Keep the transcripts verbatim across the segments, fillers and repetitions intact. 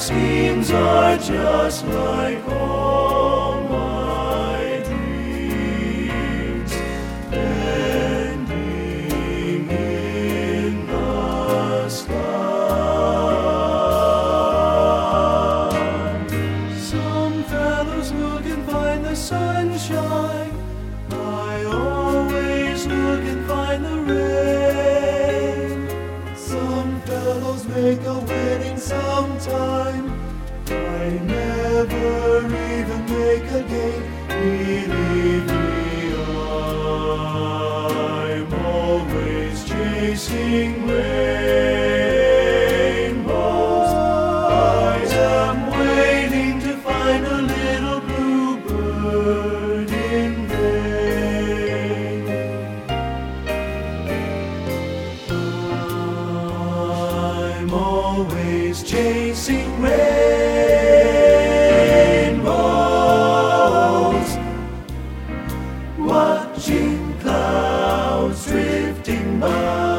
schemes are just like all my dreams, bending in the sky. Some fellows look and find the sunshine, I always look and find the rain. Some fellows make a wedding sometime, I never even make a gain. Believe me, I'm always chasing rainbows. I am waiting to find a little bluebird in vain. I'm always chasing rainbows, watching clouds drifting by.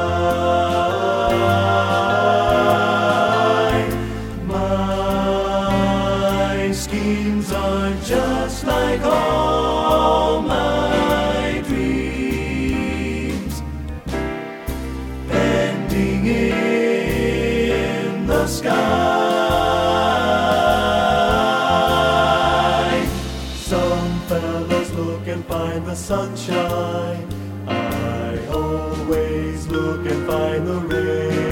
My schemes are just like all my dreams, bending in the sky. Some fellows look and find the sunshine, I always look and find the rain.